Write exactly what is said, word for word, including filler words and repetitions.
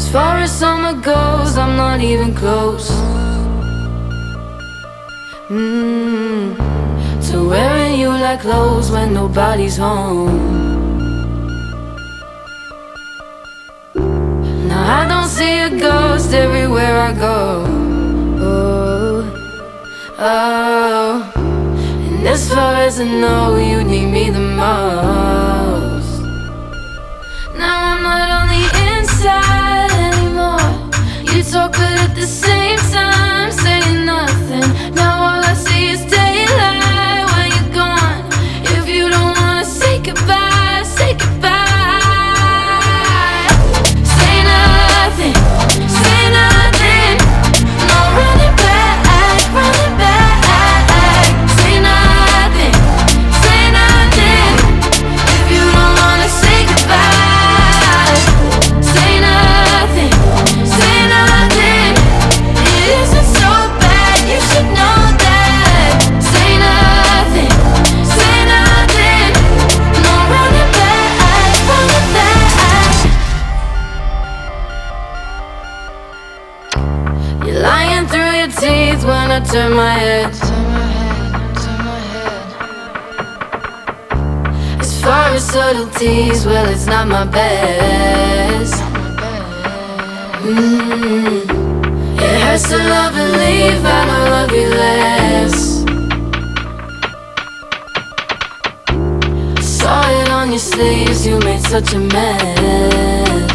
As far as summer goes, I'm not even close mm, to wearing you like clothes when nobody's home. Now I don't see a ghost everywhere I go. Oh, oh. And as far as I know, you need me the most. Now I'm not on the inside anymore. You talk but at the same time saying nothing. Now all I see is daylight when you're gone. If you don't wanna say goodbye, say goodbye. Say nothing, say nothing. No running back, running back. Say nothing, say nothing. If you don't wanna say goodbye, say nothing, say nothing. It isn't so bad, you should know that. Say nothing, say nothing. No running back, running back. You're lying through your teeth when I turn my head. As far as subtleties, well, it's not my best. Mm. It hurts to love and leave, I don't love you less. Saw it on your sleeves, you made such a mess.